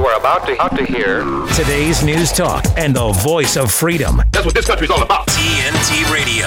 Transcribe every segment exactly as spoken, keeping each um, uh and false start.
You are about to, about to hear today's news talk and the voice of freedom. That's what this country's all about. T N T Radio.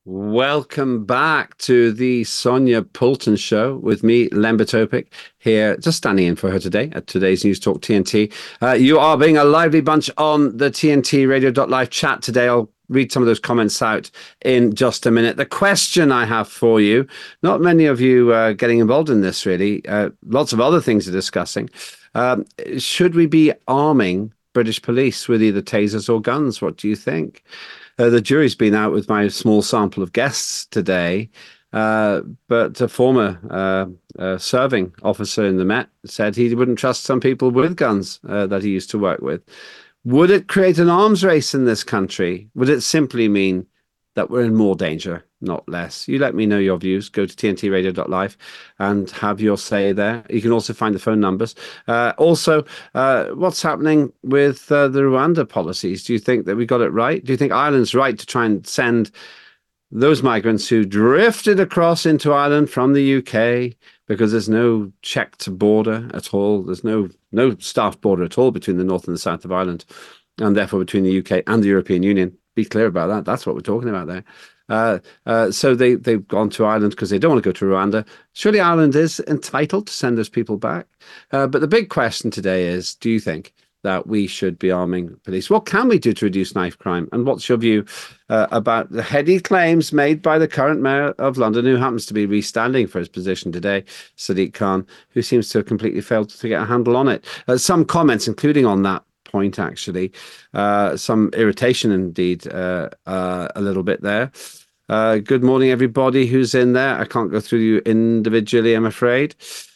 Welcome back to the Sonia Poulton Show with me, Len Batopic, here, just standing in for her today at today's News Talk T N T. Uh, you are being a lively bunch on the T N T radio dot live chat today. I'll read some of those comments out in just a minute. The question I have for you, not many of you uh, getting involved in this really, uh, lots of other things are discussing. Um, should we be arming British police with either tasers or guns? What do you think? Uh, the jury's been out with my small sample of guests today, uh, but a former uh, uh, serving officer in the Met said he wouldn't trust some people with guns uh, that he used to work with. Would it create an arms race in this country? Would it simply mean that we're in more danger, not less? You let me know your views. Go to T N T radio dot live and have your say there. You can also find the phone numbers. Uh, also, uh, what's happening with uh, the Rwanda policies? Do you think that we got it right? Do you think Ireland's right to try and send those migrants who drifted across into Ireland from the U K because there's no checked border at all? There's no no staffed border at all between the north and the south of Ireland, and therefore between the U K and the European Union. Be clear about that. That's what we're talking about there. Uh, uh, so they, they've gone to Ireland because they don't want to go to Rwanda. Surely Ireland is entitled to send those people back. Uh, but the big question today is, do you think that we should be arming police? What can we do to reduce knife crime? And what's your view uh, about the heady claims made by the current mayor of London, who happens to be restanding for his position today, Sadiq Khan, who seems to have completely failed to get a handle on it? Uh, some comments, including on that point, actually. Uh, some irritation, indeed, uh, uh, a little bit there. Uh, good morning, everybody who's in there. I can't go through you individually, I'm afraid.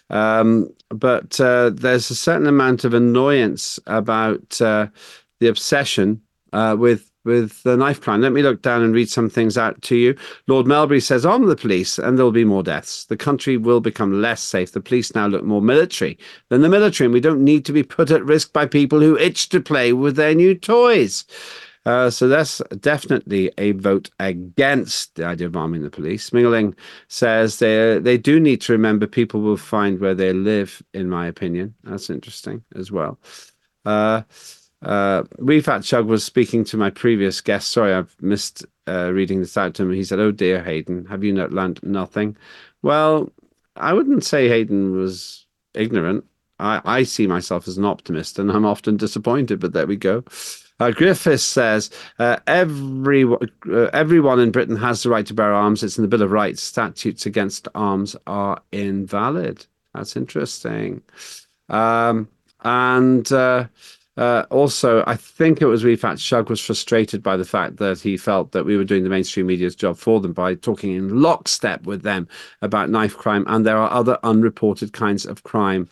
Um, but uh, there's a certain amount of annoyance about uh, the obsession uh, with with the knife crime. Let me look down and read some things out to you. Lord Melbury says, arm the police and there'll be more deaths. The country will become less safe. The police now look more military than the military, and we don't need to be put at risk by people who itch to play with their new toys. Uh, so that's definitely a vote against the idea of arming the police. Mingling says they they do need to remember people will find where they live, in my opinion. That's interesting as well. Uh, uh, Refat Chug was speaking to my previous guest. Sorry, I've missed uh, reading this out to him. He said, oh dear, Hayden, have you not learned nothing? Well, I wouldn't say Hayden was ignorant. I, I see myself as an optimist, and I'm often disappointed, but there we go. Uh, Griffiths says, uh, every, uh, everyone in Britain has the right to bear arms. It's in the Bill of Rights. Statutes against arms are invalid. That's interesting. Um, and uh, uh, also, I think it was Refat Shug was frustrated by the fact that he felt that we were doing the mainstream media's job for them by talking in lockstep with them about knife crime. And there are other unreported kinds of crime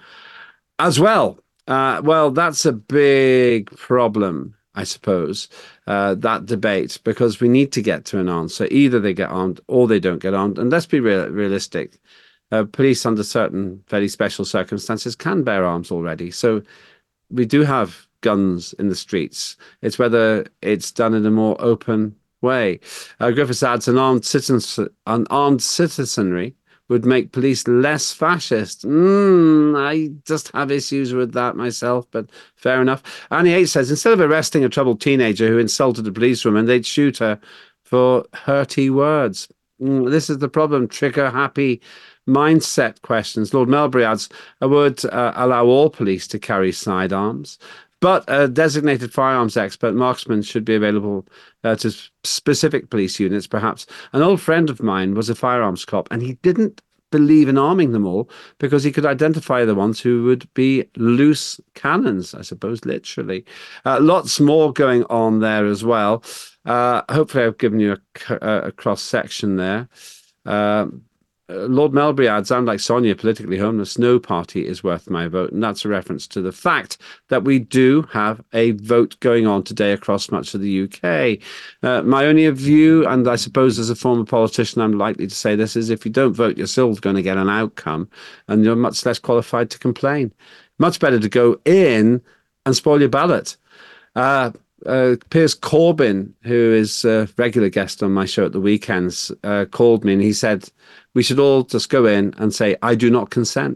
as well. Uh, well, that's a big problem, I suppose, uh, that debate, because we need to get to an answer. Either they get armed or they don't get armed. And let's be real, realistic. Uh, police, under certain very special circumstances, can bear arms already. So we do have guns in the streets. It's whether it's done in a more open way. Uh, Griffiths adds, an armed, citizens, an armed citizenry would make police less fascist. Mm, I just have issues with that myself, but fair enough. Annie H says, instead of arresting a troubled teenager who insulted a policewoman, they'd shoot her for hurty words. Mm, this is the problem. Trigger-happy mindset questions. Lord Melbury adds, I would uh, allow all police to carry sidearms, but a designated firearms expert marksman should be available uh, to specific police units, perhaps. An old friend of mine was a firearms cop, and he didn't believe in arming them all because he could identify the ones who would be loose cannons, I suppose, literally. Uh, lots more going on there as well. Uh, hopefully I've given you a, a, a cross-section there. Uh, Lord Melbury adds, I'm like Sonia, politically homeless. No party is worth my vote. And that's a reference to the fact that we do have a vote going on today across much of the U K. Uh, my only view, and I suppose as a former politician, I'm likely to say this, is if you don't vote, you're still going to get an outcome and you're much less qualified to complain. Much better to go in and spoil your ballot. Uh, Uh, Piers Corbyn, who is a regular guest on my show at the weekends, uh, called me and he said, we should all just go in and say, I do not consent.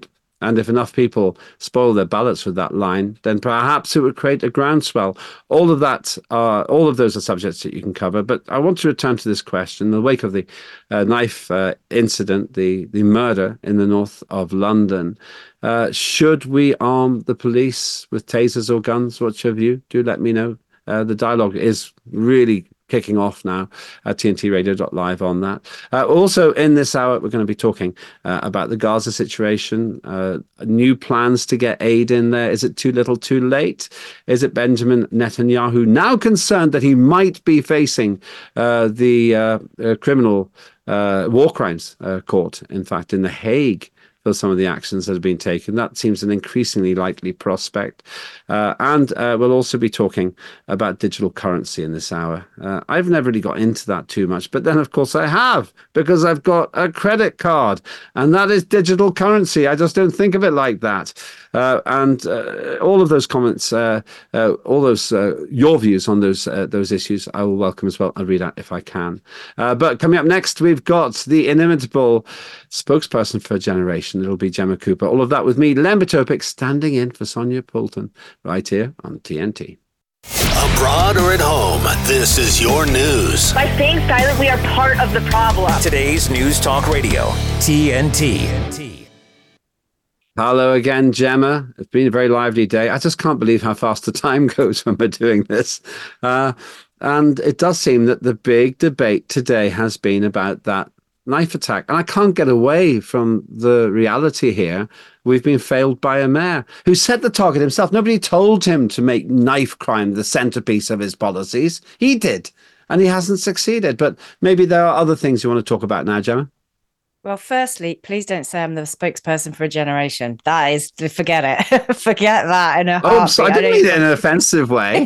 And if enough people spoil their ballots with that line, then perhaps it would create a groundswell. All of that, uh, all of those are subjects that you can cover. But I want to return to this question. In the wake of the uh, knife uh, incident, the, the murder in the north of London, uh, should we arm the police with tasers or guns? What's your view? Do let me know. Uh, the dialogue is really kicking off now at T N T radio dot live on that. Uh, also in this hour, we're going to be talking uh, about the Gaza situation, uh, new plans to get aid in there. Is it too little too late? Is it Benjamin Netanyahu now concerned that he might be facing uh, the uh, uh, criminal uh, war crimes uh, court, in fact, in The Hague, for some of the actions that have been taken? That seems an increasingly likely prospect. Uh, and uh, we'll also be talking about digital currency in this hour. Uh, I've never really got into that too much, but then, of course, I have, because I've got a credit card, and that is digital currency. I just don't think of it like that. Uh, and uh, all of those comments, uh, uh, all those uh, your views on those uh, those issues, I will welcome as well. I'll read out if I can. Uh, but coming up next, we've got the inimitable spokesperson for a generation. It'll be Gemma Cooper. All of that with me, Len Topic, standing in for Sonia Poulton, right here on T N T. Abroad or at home, this is your news. By staying silent, we are part of the problem. Today's News Talk Radio, T N T. Hello again, Gemma. It's been a very lively day. I just can't believe how fast the time goes when we're doing this. Uh, and it does seem that the big debate today has been about that knife attack. And I can't get away from the reality here. We've been failed by a mayor who set the target himself. Nobody told him to make knife crime the centerpiece of his policies. He did, and he hasn't succeeded. But maybe there are other things you want to talk about now, Gemma. Well, firstly, please don't say I'm the spokesperson for a generation. That is, forget it. Forget that in a heartbeat. Oh, I'm sorry. I didn't mean it in an offensive way.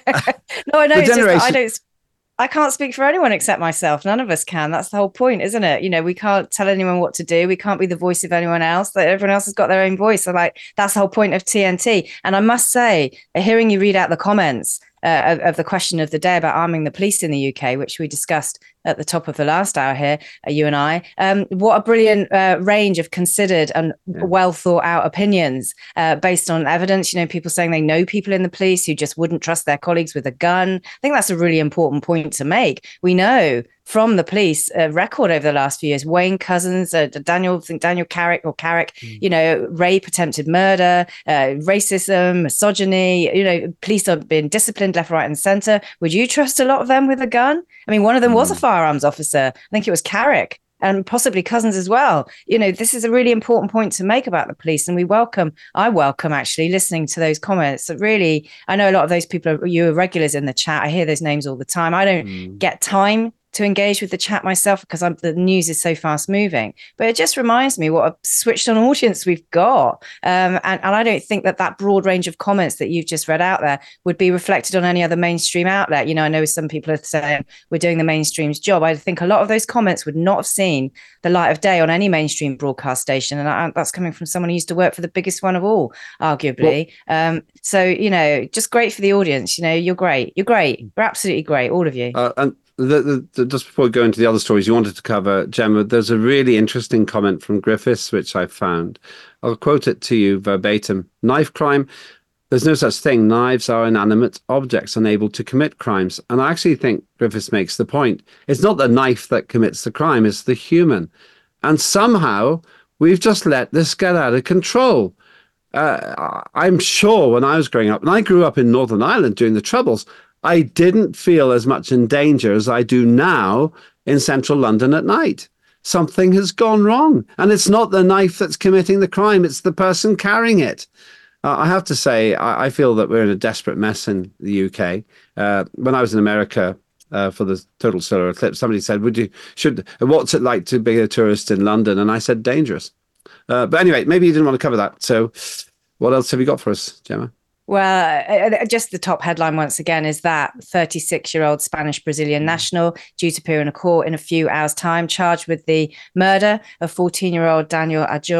No, I know. It's generation... just I don't. I can't speak for anyone except myself. None of us can. That's the whole point, isn't it? You know, we can't tell anyone what to do. We can't be the voice of anyone else. That everyone else has got their own voice. So, like, that's the whole point of T N T. And I must say, hearing you read out the comments uh, of, of the question of the day about arming the police in the U K, which we discussed at the top of the last hour here, uh, you and I, um, what a brilliant uh, range of considered and yeah. well thought out opinions uh, based on evidence. You know, people saying they know people in the police who just wouldn't trust their colleagues with a gun. I think that's a really important point to make. We know from the police uh, record over the last few years, Wayne Couzens, uh, Daniel, I think Daniel Carrick or Carrick, mm. you know, rape, attempted murder, uh, racism, misogyny, you know, police are being disciplined left, right and centre. Would you trust a lot of them with a gun? I mean, one of them mm. was a firearms officer. I think it was Carrick. And possibly Couzens as well. You know, this is a really important point to make about the police. And we welcome, I welcome actually listening to those comments. That really, I know a lot of those people are, you are regulars in the chat. I hear those names all the time. I don't mm. get time to engage with the chat myself because I'm, the news is so fast moving. But it just reminds me what a switched on audience we've got. Um, and, and I don't think that that broad range of comments that you've just read out there would be reflected on any other mainstream outlet. You know, I know some people are saying we're doing the mainstream's job. I think a lot of those comments would not have seen the light of day on any mainstream broadcast station. And I, that's coming from someone who used to work for the biggest one of all, arguably. Well, um, so, you know, just great for the audience. You know, you're great. You're great. You're absolutely great, all of you. Uh, and- The, the, the, just before we go into the other stories you wanted to cover, Gemma, there's a really interesting comment from Griffiths, which I found. I'll quote it to you verbatim. Knife crime, there's no such thing. Knives are inanimate objects unable to commit crimes. And I actually think Griffiths makes the point. It's not the knife that commits the crime, it's the human. And somehow we've just let this get out of control. Uh, I'm sure when I was growing up, and I grew up in Northern Ireland during the Troubles, I didn't feel as much in danger as I do now in central London at night. Something has gone wrong. And it's not the knife that's committing the crime. It's the person carrying it. Uh, I have to say, I, I feel that we're in a desperate mess in the U K. Uh, when I was in America uh, for the total solar eclipse, somebody said, "Would you, should, what's it like to be a tourist in London?" And I said, dangerous. Uh, but anyway, maybe you didn't want to cover that. So what else have you got for us, Gemma? Well, uh, just the top headline once again is that thirty-six-year-old Spanish-Brazilian national due to appear in a court in a few hours' time, charged with the murder of fourteen-year-old Daniel Arjona,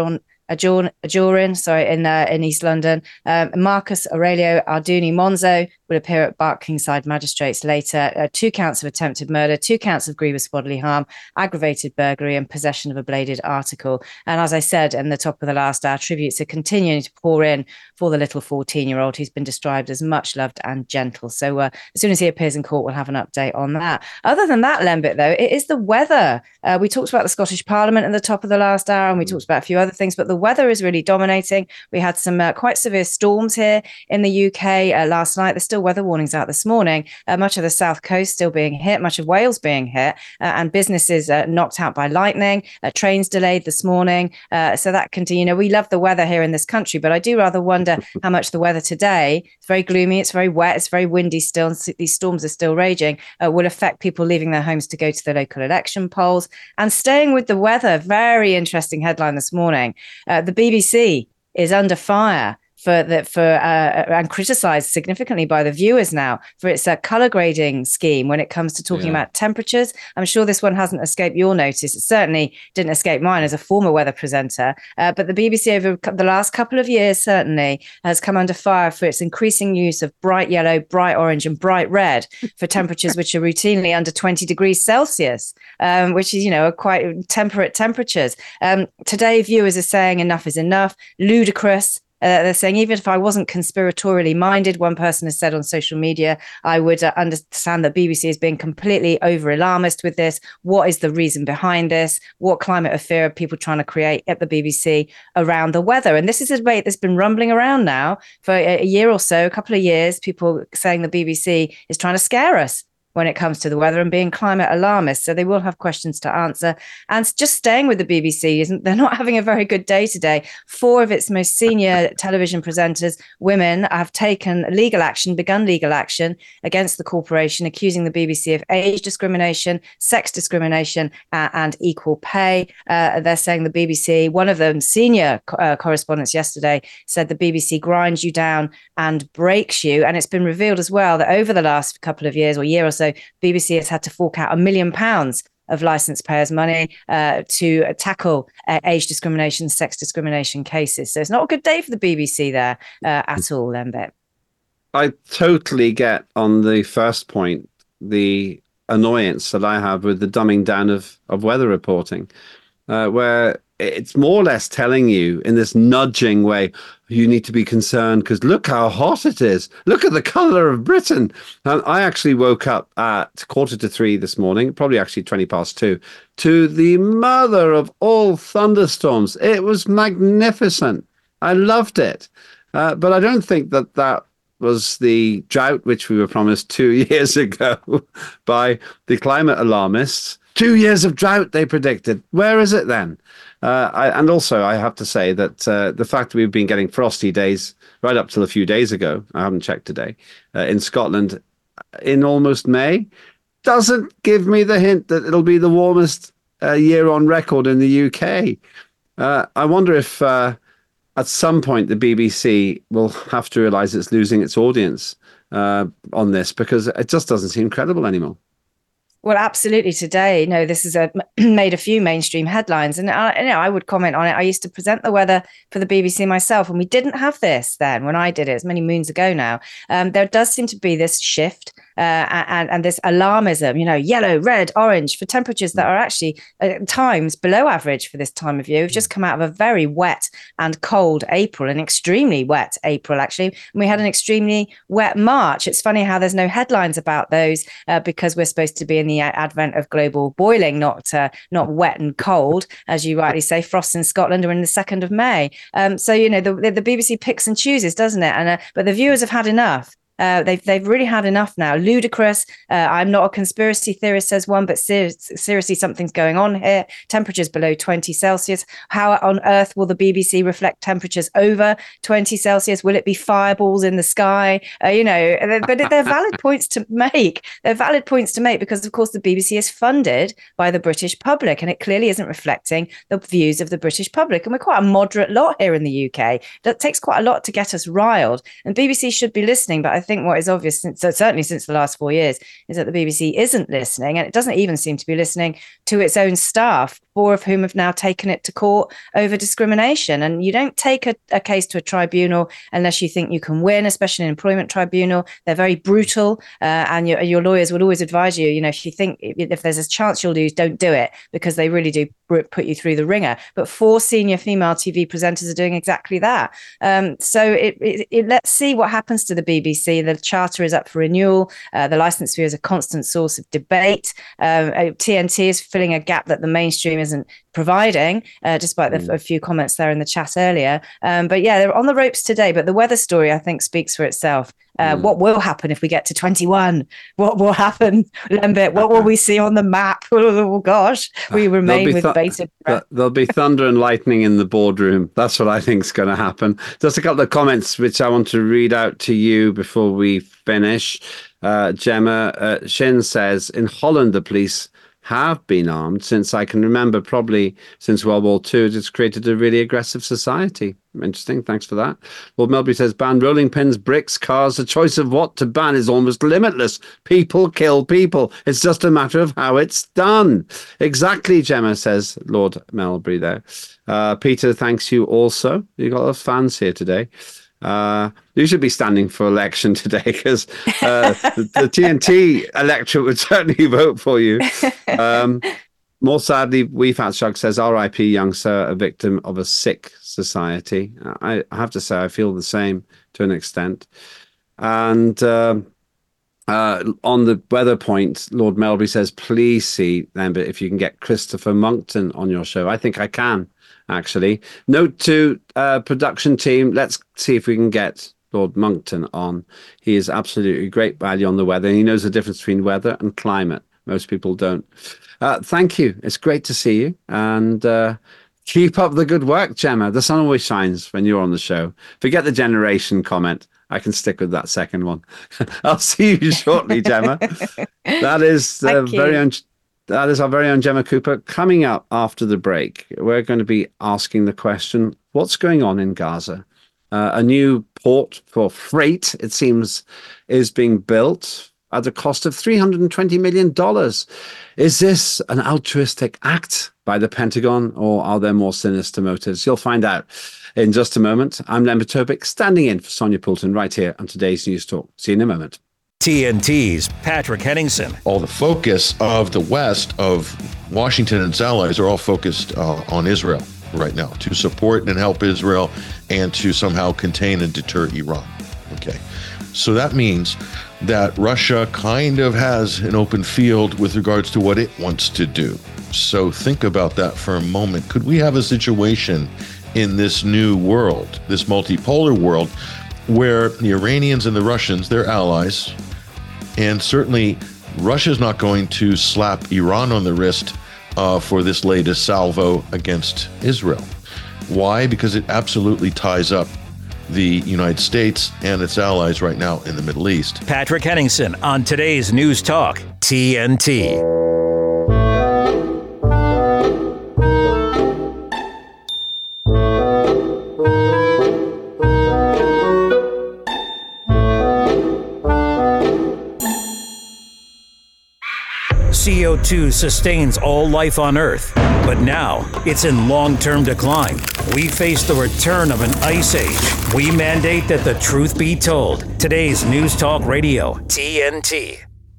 Ajurin, sorry, in uh, in East London. Um, Marcus Aurelio Arduni Monzo will appear at Barkingside Magistrates later. Uh, two counts of attempted murder, two counts of grievous bodily harm, aggravated burglary, and possession of a bladed article. And as I said in the top of the last hour, tributes are continuing to pour in for the little fourteen-year-old who's been described as much loved and gentle. So uh, as soon as he appears in court, we'll have an update on that. Other than that, Lembit, though, it is the weather. Uh, we talked about the Scottish Parliament at the top of the last hour, and we talked about a few other things, but the weather is really dominating. We had some uh, quite severe storms here in the U K uh, last night. There's still weather warnings out this morning. Uh, much of the south coast still being hit, much of Wales being hit, uh, and businesses uh, knocked out by lightning, uh, trains delayed this morning. Uh, so that continue. You know, we love the weather here in this country, but I do rather wonder how much the weather today, it's very gloomy, it's very wet, it's very windy still, and these storms are still raging, uh, will affect people leaving their homes to go to the local election polls. And staying with the weather, very interesting headline this morning. Uh, the B B C is under fire for the for uh, and criticised significantly by the viewers now for its uh, colour grading scheme when it comes to talking yeah. about temperatures. I'm sure this one hasn't escaped your notice. It certainly didn't escape mine as a former weather presenter. Uh, but the B B C over the last couple of years certainly has come under fire for its increasing use of bright yellow, bright orange and bright red for temperatures which are routinely under twenty degrees Celsius, um, which is, you know, quite temperate temperatures. Um, today, viewers are saying enough is enough, ludicrous. Uh, they're saying, even if I wasn't conspiratorially minded, one person has said on social media, I would uh, understand that B B C is being completely over alarmist with this. What is the reason behind this? What climate of fear are people trying to create at the B B C around the weather? And this is a debate that's been rumbling around now for a, a year or so, a couple of years, people saying the B B C is trying to scare us when it comes to the weather and being climate alarmist. So they will have questions to answer. And just staying with the B B C, isn't they're not having a very good day today. Four of its most senior television presenters, women, have taken legal action, begun legal action against the corporation, accusing the B B C of age discrimination, sex discrimination, uh, and equal pay. Uh, they're saying the B B C, one of them, senior uh, correspondents yesterday, said the B B C grinds you down and breaks you. And it's been revealed as well that over the last couple of years or year or so, B B C has had to fork out a million pounds of licence payers' money uh, to tackle uh, age discrimination, sex discrimination cases. So it's not a good day for the B B C there uh, at all, Lembit. I totally get on the first point the annoyance that I have with the dumbing down of, of weather reporting, uh, where it's more or less telling you in this nudging way, you need to be concerned because look how hot it is. Look at the colour of Britain. And I actually woke up at quarter to three this morning, probably actually twenty past two, to the mother of all thunderstorms. It was magnificent. I loved it. Uh, but I don't think that that was the drought which we were promised two years ago by the climate alarmists. Two years of drought, they predicted. Where is it then? Uh, I, and also, I have to say that uh, the fact that we've been getting frosty days right up till a few days ago, I haven't checked today, uh, in Scotland in almost May, doesn't give me the hint that it'll be the warmest uh, year on record in the U K. Uh, I wonder if uh, at some point the B B C will have to realise it's losing its audience uh, on this, because it just doesn't seem credible anymore. Well, absolutely. Today, no, this has a, made a few mainstream headlines, and I, you know, I would comment on it. I used to present the weather for the B B C myself, and we didn't have this then when I did it. It's many moons ago now. Um, there does seem to be this shift uh, and, and this alarmism, you know, yellow, red, orange for temperatures that are actually at times below average for this time of year. We've just come out of a very wet and cold April, an extremely wet April, actually. And we had an extremely wet March. It's funny how there's no headlines about those uh, because we're supposed to be in the advent of global boiling, not uh, not wet and cold, as you rightly say. Frosts in Scotland are in the second of May. Um, so, you know, the, the B B C picks and chooses, doesn't it? And uh, but the viewers have had enough. Uh, they've they've really had enough now. Ludicrous. Uh, I'm not a conspiracy theorist, says one, but ser- seriously, something's going on here. Temperatures below twenty Celsius. How on earth will the B B C reflect temperatures over twenty Celsius? Will it be fireballs in the sky? Uh, you know, but they're valid points to make. They're valid points to make because, of course, the B B C is funded by the British public, and it clearly isn't reflecting the views of the British public. And we're quite a moderate lot here in the U K. That takes quite a lot to get us riled. And B B C should be listening, but I think what is obvious, since, so certainly since the last four years, is that the B B C isn't listening, and it doesn't even seem to be listening to its own staff, four of whom have now taken it to court over discrimination. And you don't take a, a case to a tribunal unless you think you can win, especially an employment tribunal. They're very brutal, uh, and your, your lawyers would always advise you, you know, if you think if there's a chance you'll lose, don't do it, because they really do put you through the ringer. But four senior female T V presenters are doing exactly that. Um, so it, it, it, let's see what happens to the B B C. The charter is up for renewal. Uh, the licence fee is a constant source of debate. Uh, T N T is filling a gap that the mainstream isn't providing, uh, despite the, a few comments there in the chat earlier. Um, but yeah, they're on the ropes today. But the weather story, I think, speaks for itself. Uh, mm. What will happen if we get to twenty-one? What will happen, Lembit? What will we see on the map? Oh, gosh, we remain with th- bated breath. There'll be thunder and lightning in the boardroom. That's what I think is going to happen. Just a couple of comments which I want to read out to you before we finish. Uh, Gemma uh, Shin says, in Holland, the police have been armed since I can remember, probably since World War Two. It's created a really aggressive society. Interesting. Thanks for that. Lord Melbury says, ban rolling pins, bricks, cars. The choice of what to ban is almost limitless. People kill people. It's just a matter of how it's done. Exactly, Gemma, says Lord Melbury there. Uh, Peter, thanks you also. You've got a lot of fans here today. Uh, you should be standing for election today, because uh, the, the T N T electorate would certainly vote for you. Um, more sadly, We Fat Shark says, R I P young sir, a victim of a sick society. I, I have to say, I feel the same to an extent. And uh, uh, on the weather point, Lord Melbury says, please see, Lambert, if you can get Christopher Monckton on your show. I think I can. Actually, note to uh, production team, let's see if we can get Lord Monckton on. He is absolutely great value on the weather. He knows the difference between weather and climate. Most people don't. Uh, thank you. It's great to see you. And uh, keep up the good work, Gemma. The sun always shines when you're on the show. Forget the generation comment. I can stick with that second one. I'll see you shortly, Gemma. That is uh, very un- That is our very own Gemma Cooper. Coming up after the break, we're going to be asking the question, what's going on in Gaza? Uh, a new port for freight, it seems, is being built at a cost of three hundred twenty million dollars. Is this an altruistic act by the Pentagon, or are there more sinister motives? You'll find out in just a moment. I'm Lembit Topic, standing in for Sonia Poulton right here on today's News Talk. See you in a moment. T N T's Patrick Henningsen. All the focus of the West, of Washington and its allies, are all focused uh, on Israel right now, to support and help Israel and to somehow contain and deter Iran. Okay, so that means that Russia kind of has an open field with regards to what it wants to do. So think about that for a moment. Could we have a situation in this new world, this multipolar world, where the Iranians and the Russians, they're allies, and certainly Russia's not going to slap Iran on the wrist uh, for this latest salvo against Israel. Why? Because it absolutely ties up the United States and its allies right now in the Middle East. Patrick Henningsen on today's News Talk, T N T. C O two sustains all life on Earth, but now it's in long-term decline. We face the return of an ice age. We mandate that the truth be told. Today's News Talk Radio, T N T.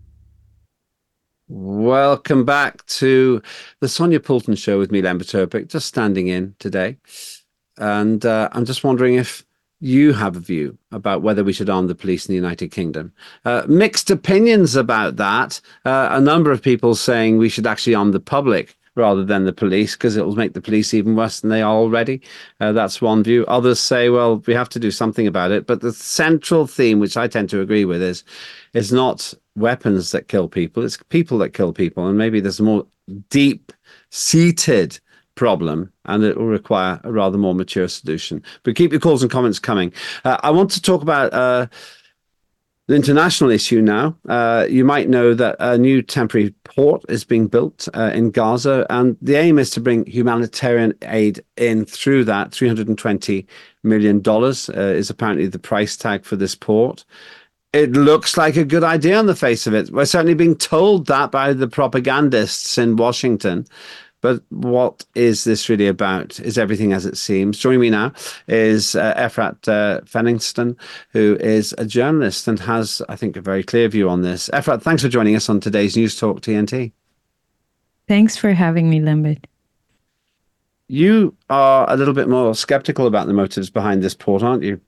Welcome back to the Sonia Poulton Show with me, Lembit Topic, just standing in today. And uh, I'm just wondering if you have a view about whether we should arm the police in the United Kingdom. Uh, mixed opinions about that. Uh, a number of people saying we should actually arm the public rather than the police, because it will make the police even worse than they are already. Uh, that's one view. Others say, well, we have to do something about it. But the central theme, which I tend to agree with, is it's not weapons that kill people, it's people that kill people. And maybe there's a more deep-seated problem, and it will require a rather more mature solution. But keep your calls and comments coming. Uh, I want to talk about uh, the international issue now. Uh, you might know that a new temporary port is being built uh, in Gaza, and the aim is to bring humanitarian aid in through that. three hundred twenty million dollars uh, is apparently the price tag for this port. it looks like a good idea on the face of it. We're certainly being told that by the propagandists in Washington. But what is this really about? Is everything as it seems? Joining me now is uh, Efrat uh, Fenningston, who is a journalist and has, I think, a very clear view on this. Efrat, thanks for joining us on today's News Talk T N T. Thanks for having me, Lambert. You are a little bit more skeptical about the motives behind this port, aren't you?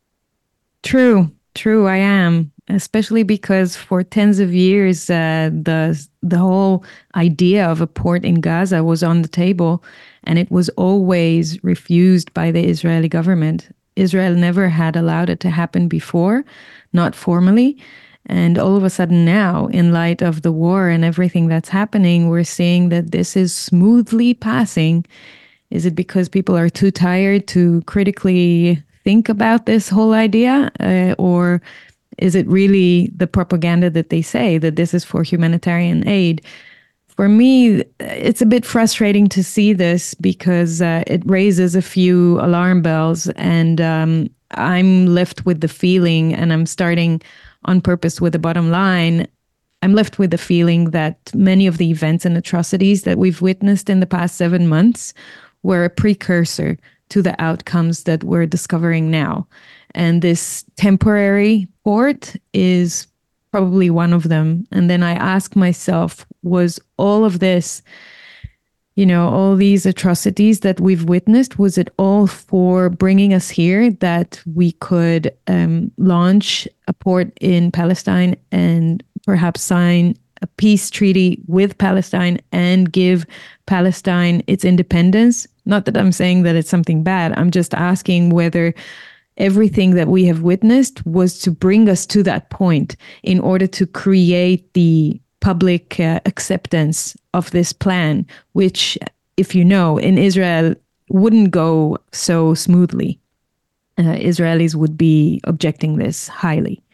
True, true, I am. Especially because for tens of years, uh, the the whole idea of a port in Gaza was on the table, and it was always refused by the Israeli government. Israel never had allowed it to happen before, not formally. And all of a sudden now, in light of the war and everything that's happening, we're seeing that this is smoothly passing. Is it because people are too tired to critically think about this whole idea? Uh, or is it really the propaganda that they say, that this is for humanitarian aid? For me, it's a bit frustrating to see this because uh, it raises a few alarm bells, and um, I'm left with the feeling, and I'm starting on purpose with the bottom line, I'm left with the feeling that many of the events and atrocities that we've witnessed in the past seven months were a precursor to the outcomes that we're discovering now. And this temporary port is probably one of them. And then I ask myself, was all of this, you know, all these atrocities that we've witnessed, was it all for bringing us here that we could um, launch a port in Palestine and perhaps sign a peace treaty with Palestine and give Palestine its independence? Not that I'm saying that it's something bad. I'm just asking whether everything that we have witnessed was to bring us to that point in order to create the public uh, acceptance of this plan, which, if you know, in Israel wouldn't go so smoothly. Uh, Israelis would be objecting this highly.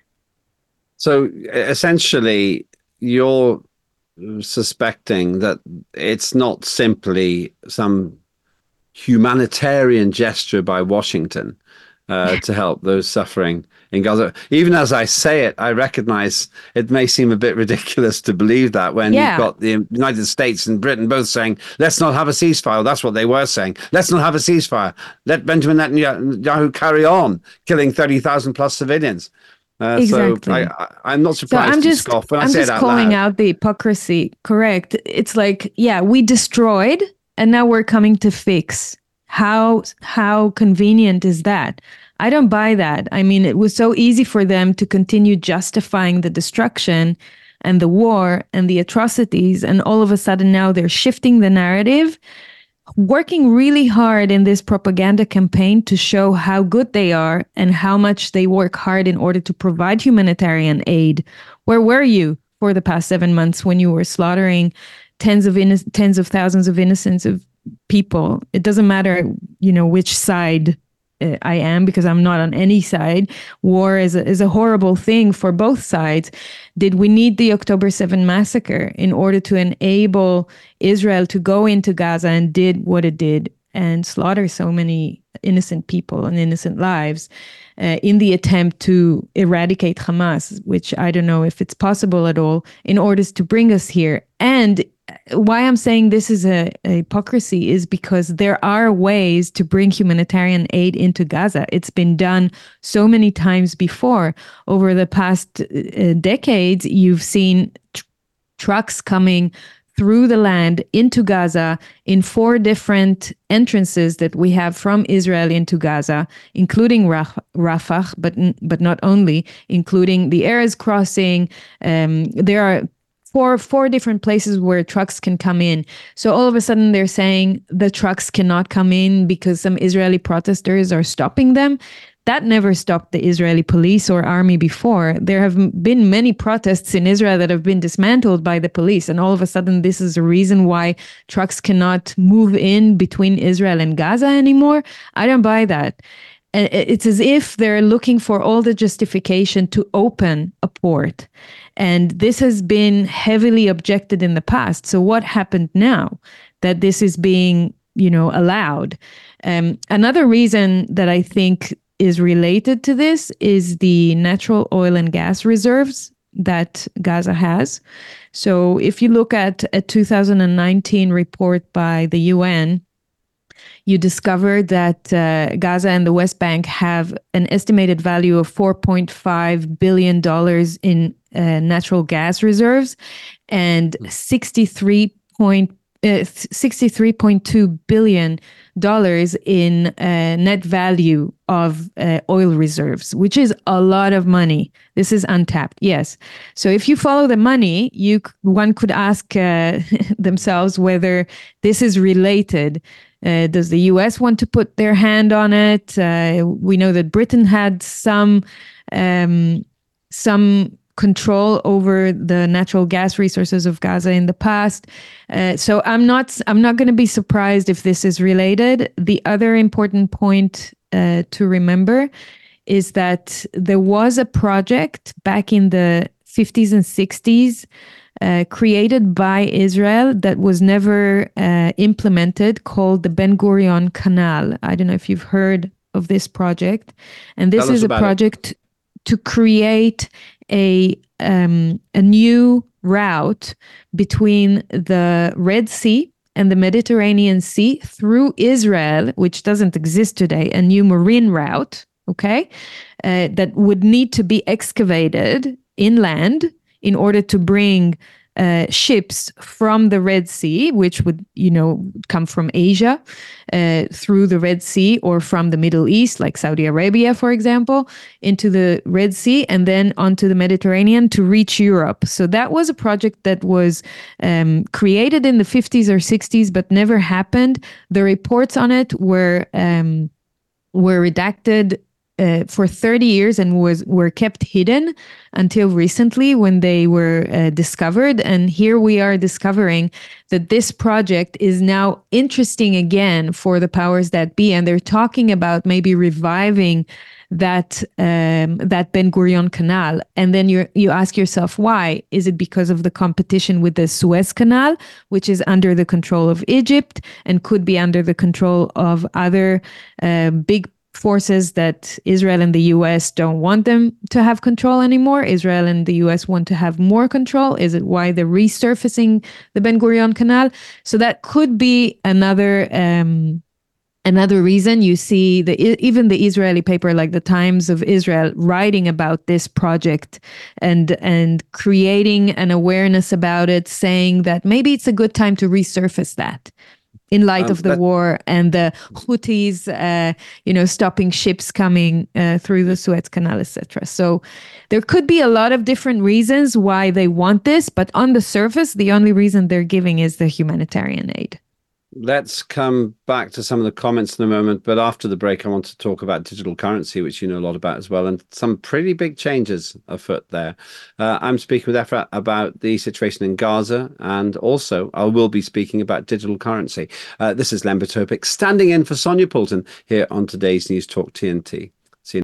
So essentially, you're suspecting that it's not simply some humanitarian gesture by Washington uh, to help those suffering in Gaza. Even as I say it, I recognize it may seem a bit ridiculous to believe that when yeah. you've got the United States and Britain both saying, let's not have a ceasefire. That's what they were saying. Let's not have a ceasefire. Let Benjamin Netanyahu carry on killing thirty thousand plus civilians. Uh, exactly. So I, I, I'm not surprised so I'm just, to scoff when I'm I say just it out calling loud. out the hypocrisy. Correct. It's like, yeah, we destroyed and now we're coming to fix. How how convenient is that? I don't buy that. I mean, it was so easy for them to continue justifying the destruction and the war and the atrocities, and all of a sudden now they're shifting the narrative, working really hard in this propaganda campaign to show how good they are and how much they work hard in order to provide humanitarian aid. Where were you for the past seven months when you were slaughtering tens of inno- tens of thousands of innocents of people? It doesn't matter, you know, which side uh, I am, because I'm not on any side. War is a, is a horrible thing for both sides. Did we need the October seventh massacre in order to enable Israel to go into Gaza and did what it did and slaughter so many innocent people and innocent lives uh, in the attempt to eradicate Hamas, which I don't know if it's possible at all, in order to bring us here? And why I'm saying this is a, a hypocrisy is because there are ways to bring humanitarian aid into Gaza. It's been done so many times before. Over the past uh, decades, you've seen tr- trucks coming through the land into Gaza in four different entrances that we have from Israel into Gaza, including Rafah, but but not only, including the Erez crossing. Um, there are four four different places where trucks can come in. So all of a sudden they're saying the trucks cannot come in because some Israeli protesters are stopping them. That never stopped the Israeli police or army before. There have been many protests in Israel that have been dismantled by the police. And all of a sudden, this is a reason why trucks cannot move in between Israel and Gaza anymore. I don't buy that. It's as if they're looking for all the justification to open a port. And this has been heavily objected in the past. So what happened now that this is being, you know, allowed? Um, another reason that I think is related to this is the natural oil and gas reserves that Gaza has. So if you look at a two thousand nineteen report by the U N, you discover that uh, Gaza and the West Bank have an estimated value of four point five billion dollars in uh, natural gas reserves and sixty-three point two billion dollars in uh, net value of uh, oil reserves, which is a lot of money. This is untapped, yes. So if you follow the money, you one could ask uh, themselves whether this is related. Uh, does the U S want to put their hand on it? Uh, we know that Britain had some um, some control over the natural gas resources of Gaza in the past. Uh, so I'm not I'm not going to be surprised if this is related. The other important point uh, to remember is that there was a project back in the fifties and sixties Uh, created by Israel that was never uh, implemented, called the Ben Gurion Canal. I don't know if you've heard of this project. And this is a project it. to create a um, a new route between the Red Sea and the Mediterranean Sea through Israel, which doesn't exist today, a new marine route, okay, uh, that would need to be excavated inland in order to bring uh, ships from the Red Sea, which would, you know, come from Asia uh, through the Red Sea, or from the Middle East, like Saudi Arabia, for example, into the Red Sea and then onto the Mediterranean to reach Europe. So that was a project that was um, created in the fifties or sixties, but never happened. The reports on it were um, were redacted Uh, for thirty years and was were kept hidden until recently when they were uh, discovered. And here we are discovering that this project is now interesting again for the powers that be. And they're talking about maybe reviving that um, that Ben Gurion Canal. And then you you ask yourself, why? Is it because of the competition with the Suez Canal, which is under the control of Egypt and could be under the control of other uh, big forces that Israel and the U S don't want them to have control anymore? Israel and the U S want to have more control. Is it why they're resurfacing the Ben Gurion Canal? So that could be another um, another reason. You see the even the Israeli paper like the Times of Israel writing about this project and and creating an awareness about it, saying that maybe it's a good time to resurface that in light um, of the that, war and the Houthis, uh, you know, stopping ships coming uh, through the Suez Canal, et cetera. So there could be a lot of different reasons why they want this, but on the surface, the only reason they're giving is the humanitarian aid. Let's come back to some of the comments in a moment, but after the break, I want to talk about digital currency, which you know a lot about as well, and some pretty big changes afoot there. Uh, I'm speaking with Efrat about the situation in Gaza, and also I will be speaking about digital currency. Uh, this is Len Batopic standing in for Sonia Poulton here on today's News Talk T N T. See you.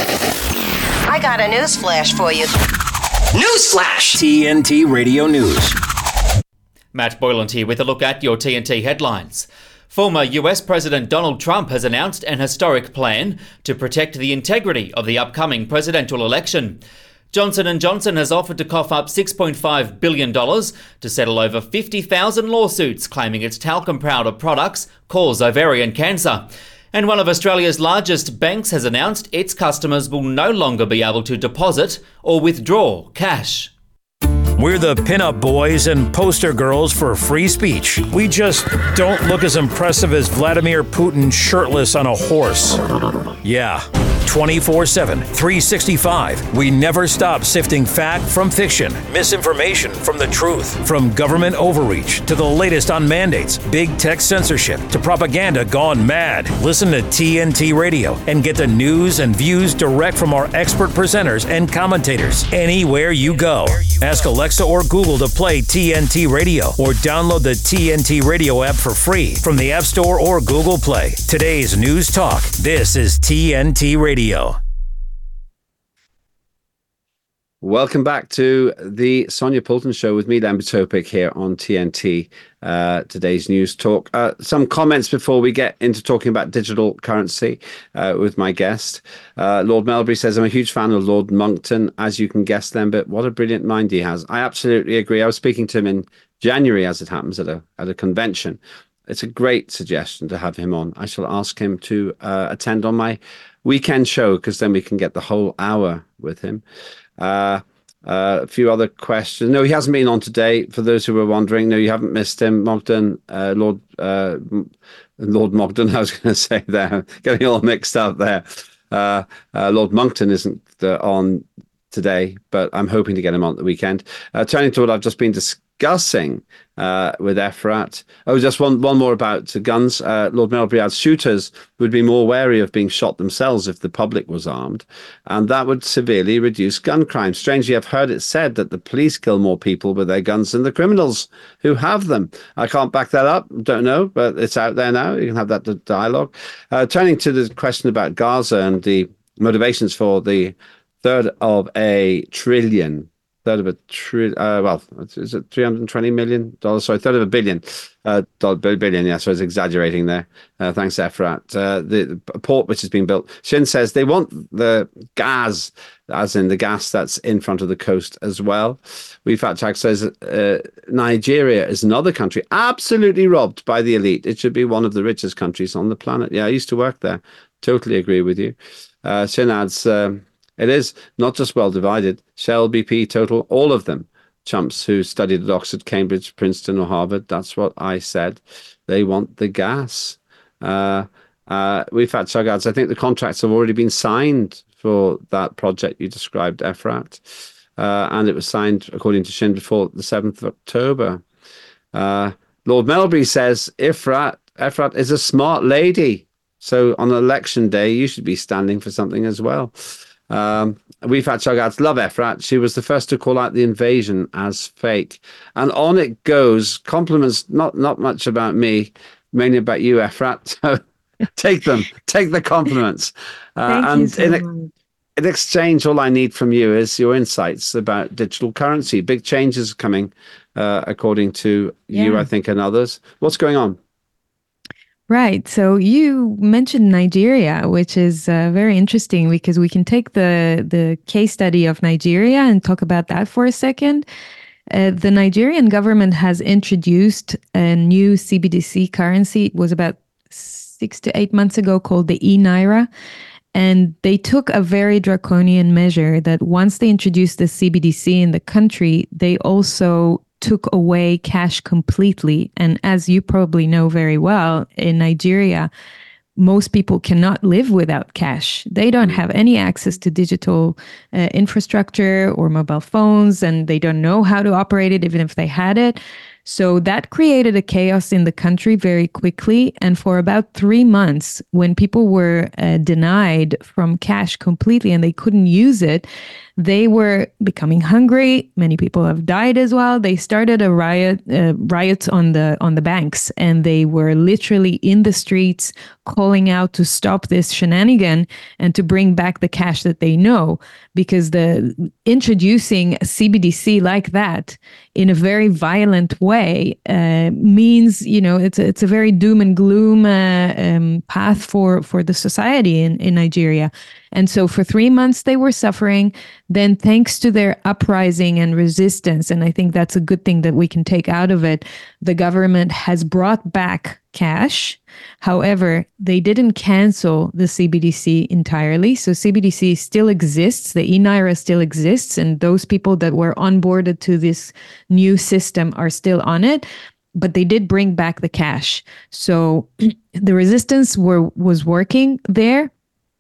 I got a news flash for you. Newsflash! T N T Radio News. Matt Boyland here with a look at your T N T headlines. Former U S President Donald Trump has announced an historic plan to protect the integrity of the upcoming presidential election. Johnson and Johnson has offered to cough up six point five billion dollars to settle over fifty thousand lawsuits claiming its talcum powder products cause ovarian cancer. And one of Australia's largest banks has announced its customers will no longer be able to deposit or withdraw cash. We're the pinup boys and poster girls for free speech. We just don't look as impressive as Vladimir Putin shirtless on a horse. Yeah, twenty-four seven, three sixty-five. We never stop sifting fact from fiction, misinformation from the truth, from government overreach to the latest on mandates, big tech censorship to propaganda gone mad. Listen to T N T Radio and get the news and views direct from our expert presenters and commentators anywhere you go. Ask Alexa or Google to play T N T Radio, or download the T N T Radio app for free from the App Store or Google Play. Today's News Talk. This is T N T Radio. Welcome back to the Sonia Poulton Show with me, Lembit Öpik, here on T N T, uh, today's news talk. Uh, some comments before we get into talking about digital currency uh, with my guest. Uh, Lord Melbury says, I'm a huge fan of Lord Monckton, as you can guess, Lembit. What a brilliant mind he has. I absolutely agree. I was speaking to him in January, as it happens, at a at a convention. It's a great suggestion to have him on. I shall ask him to uh, attend on my weekend show, because then we can get the whole hour with him. Uh, uh, a few other questions. No, he hasn't been on today. For those who were wondering, no, you haven't missed him. Mogden, uh, Lord, uh, Lord Mogden. I was going to say there, getting all mixed up there. Uh, uh, Lord Monckton isn't uh, on today, but I'm hoping to get him on the weekend. Uh, turning to what I've just been discussing uh, with Efrat. Oh, just one one more about guns. Uh, Lord Melbury adds, shooters would be more wary of being shot themselves if the public was armed, and that would severely reduce gun crime. Strangely, I've heard it said that the police kill more people with their guns than the criminals who have them. I can't back that up, don't know, but it's out there now. You can have that dialogue. Uh, turning to the question about Gaza and the motivations for the third of a trillion, third of a trillion, uh, well, is it three hundred twenty million dollars? Sorry, third of a billion, uh, billion, yeah, so I was exaggerating there. Uh, thanks, Efrat. Uh, the, the port which is being built. Shin says they want the gas, as in the gas that's in front of the coast as well. We Fact Check says uh, Nigeria is another country absolutely robbed by the elite. It should be one of the richest countries on the planet. Yeah, I used to work there. Totally agree with you. Uh, Shin adds, um, it is not just well divided. Shell, B P, Total, all of them. Chumps who studied at Oxford, Cambridge, Princeton, or Harvard. That's what I said. They want the gas. Uh, uh, we've had Chugads. I think the contracts have already been signed for that project you described, Efrat. Uh, and it was signed, according to Shin, before the seventh of October. Uh, Lord Melbury says, Efrat, Efrat is a smart lady. So on election day, you should be standing for something as well. Um, we've had Chugads, love Efrat. She was the first to call out the invasion as fake. And on it goes. Compliments, not not much about me, mainly about you, Efrat. So take them, take the compliments. Uh, Thank and you so in, much. in exchange, all I need from you is your insights about digital currency. Big changes coming, uh, according to Yeah. you, I think, and others. What's going on? Right. So you mentioned Nigeria, which is uh, very interesting because we can take the the case study of Nigeria and talk about that for a second. Uh, the Nigerian government has introduced a new C B D C currency. It was about six to eight months ago, called the e-Naira. And they took a very draconian measure that once they introduced the C B D C in the country, they also took away cash completely. And as you probably know very well, in Nigeria, most people cannot live without cash. They don't have any access to digital uh, infrastructure or mobile phones, and they don't know how to operate it, even if they had it. So that created a chaos in the country very quickly. And for about three months, when people were uh, denied from cash completely and they couldn't use it, they were becoming hungry. Many people have died as well. They started a riot, uh, riots on the on the banks, and they were literally in the streets calling out to stop this shenanigan and to bring back the cash that they know. Because the introducing a C B D C like that in a very violent way uh, means, you know, it's a, it's a very doom and gloom uh, um, path for for the society in, in Nigeria. And so for three months they were suffering. Then thanks to their uprising and resistance, and I think that's a good thing that we can take out of it, the government has brought back cash. However, they didn't cancel the C B D C entirely. So C B D C still exists, the e-Naira still exists, and those people that were onboarded to this new system are still on it. But they did bring back the cash. So the resistance were was working there.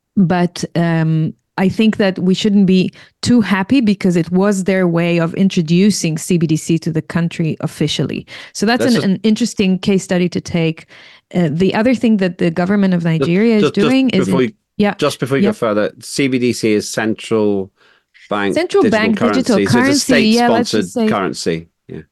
But um, I think that we shouldn't be too happy because it was their way of introducing C B D C to the country officially. So that's, that's an, a, an interesting case study to take. Uh, the other thing that the government of Nigeria just, is doing just is... You, yeah, just before you yeah. go further, C B D C is central bank central digital bank currency. digital so currency. It's a state-sponsored yeah, say, currency. Yeah.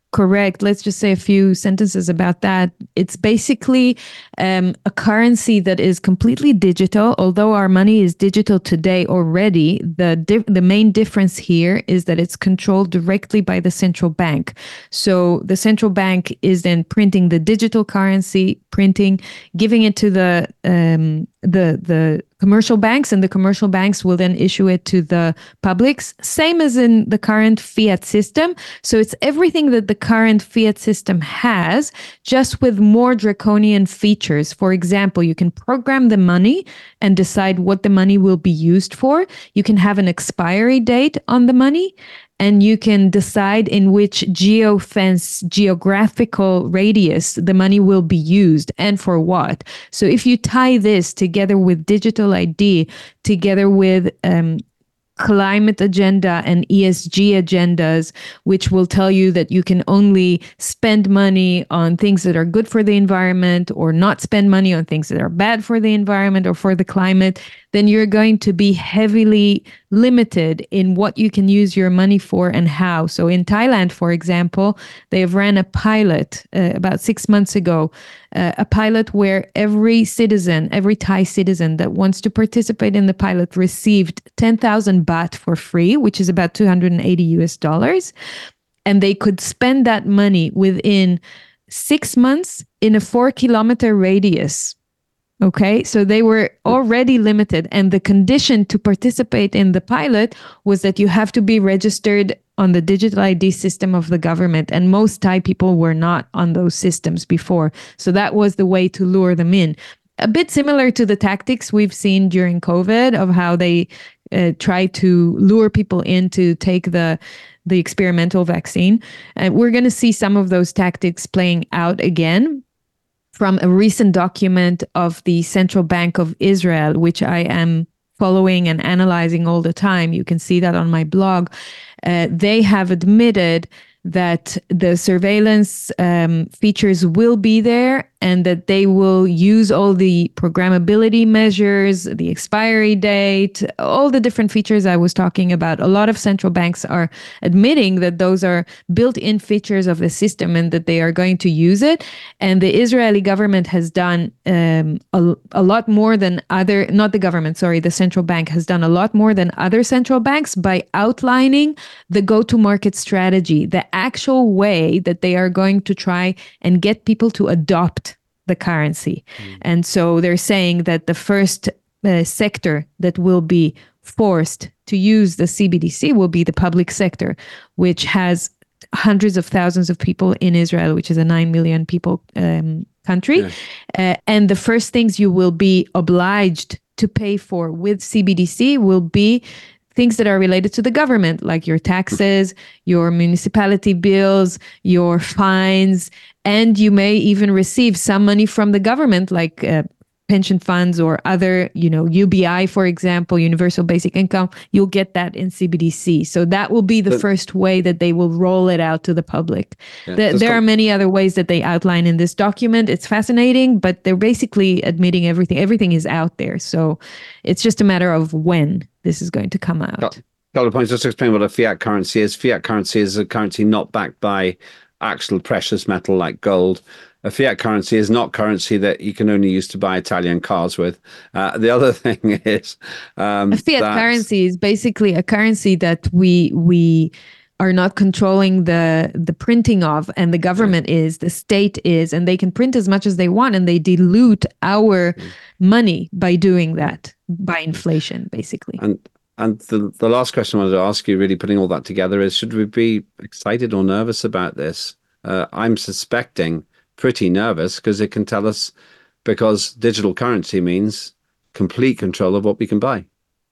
Correct. Let's just say a few sentences about that. It's basically um, a currency that is completely digital. Although our money is digital today already, the di- the main difference here is that it's controlled directly by the central bank. So the central bank is then printing the digital currency, printing, giving it to the um, the the commercial banks, and the commercial banks will then issue it to the publics, same as in the current fiat system. So it's everything that the current fiat system has, just with more draconian features. For example, you can program the money and decide what the money will be used for. You can have an expiry date on the money, and you can decide in which geofence, geographical radius the money will be used and for what. So if you tie this together with digital I D, together with um, climate agenda and E S G agendas, which will tell you that you can only spend money on things that are good for the environment, or not spend money on things that are bad for the environment or for the climate, then you're going to be heavily limited in what you can use your money for and how. So in Thailand, for example, they've ran a pilot uh, about six months ago, uh, a pilot where every citizen, every Thai citizen that wants to participate in the pilot received ten thousand baht for free, which is about two hundred eighty U S dollars. And they could spend that money within six months in a four kilometer radius. Okay, so they were already limited. And the condition to participate in the pilot was that you have to be registered on the digital I D system of the government. And most Thai people were not on those systems before. So that was the way to lure them in. A bit similar to the tactics we've seen during COVID of how they uh, try to lure people in to take the the experimental vaccine. Uh, we're going to see some of those tactics playing out again from a recent document of the Central Bank of Israel, which I am following and analyzing all the time. You can see that on my blog. Uh, they have admitted that the surveillance um, features will be there, and that they will use all the programmability measures, the expiry date, all the different features I was talking about. A lot of central banks are admitting that those are built-in features of the system and that they are going to use it. And the Israeli government has done um, a, a lot more than other, not the government, sorry, the central bank has done a lot more than other central banks by outlining the go-to-market strategy, the actual way that they are going to try and get people to adopt the currency. Mm. And so they're saying that the first uh, sector that will be forced to use the C B D C will be the public sector, which has hundreds of thousands of people in Israel, which is a nine million people um, country. Yeah. Uh, and the first things you will be obliged to pay for with C B D C will be things that are related to the government, like your taxes, your municipality bills, your fines, and you may even receive some money from the government, like uh, pension funds or other, you know, U B I, for example, universal basic income. You'll get that in C B D C. So that will be the but, first way that they will roll it out to the public. Yeah, the, there are many other ways that they outline in this document. It's fascinating, but they're basically admitting everything. Everything is out there. So it's just a matter of when this is going to come out. A couple of points. Just to explain what a fiat currency is. Fiat currency is a currency not backed by actual precious metal like gold. A fiat currency is not currency that you can only use to buy Italian cars with. Uh, the other thing is... Um, a fiat currency is basically a currency that we we are not controlling the the printing of, and the government yeah. is, the state is, and they can print as much as they want, and they dilute our mm. money by doing that, by inflation, basically. And And the, the last question I wanted to ask you, really putting all that together, is should we be excited or nervous about this? Uh, I'm suspecting pretty nervous, because it can tell us, because digital currency means complete control of what we can buy.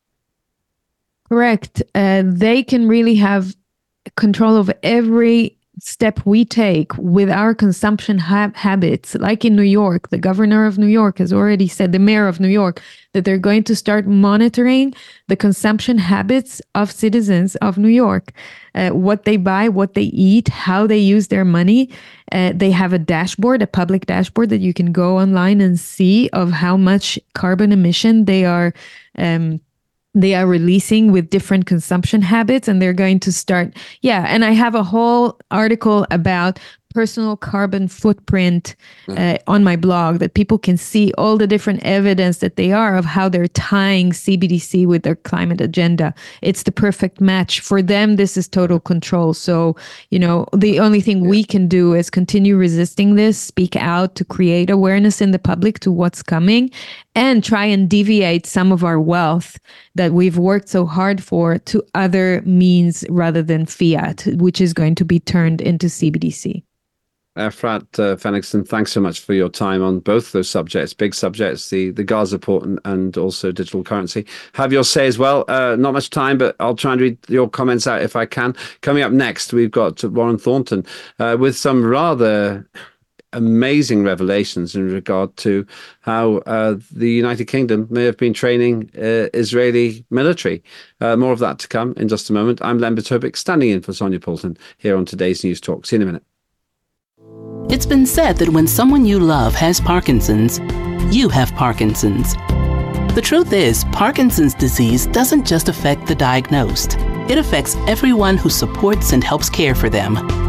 Correct. Uh, they can really have control of every step we take with our consumption ha- habits. Like in New York, the governor of New York has already said, the mayor of New York, that they're going to start monitoring the consumption habits of citizens of New York, uh, what they buy, what they eat, how they use their money. Uh, they have a dashboard, a public dashboard that you can go online and see of how much carbon emission they are um, they are releasing with different consumption habits, and they're going to start. Yeah. And I have a whole article about personal carbon footprint uh, on my blog that people can see all the different evidence that they are of how they're tying C B D C with their climate agenda. It's the perfect match for them. This is total control. So, you know, the only thing yeah. we can do is continue resisting this, speak out to create awareness in the public to what's coming, and try and deviate some of our wealth that we've worked so hard for to other means rather than fiat, which is going to be turned into C B D C. Efrat uh, Fennickson, thanks so much for your time on both those subjects, big subjects, the, the Gaza port and, and also digital currency. Have your say as well. Uh, not much time, but I'll try and read your comments out if I can. Coming up next, we've got Warren Thornton uh, with some rather amazing revelations in regard to how uh, the United Kingdom may have been training uh, Israeli military. Uh, more of that to come in just a moment. I'm Len Bitopic, standing in for Sonia Poulton here on today's News Talk. See you in a minute. It's been said that when someone you love has Parkinson's, you have Parkinson's. The truth is, Parkinson's disease doesn't just affect the diagnosed. It affects everyone who supports and helps care for them.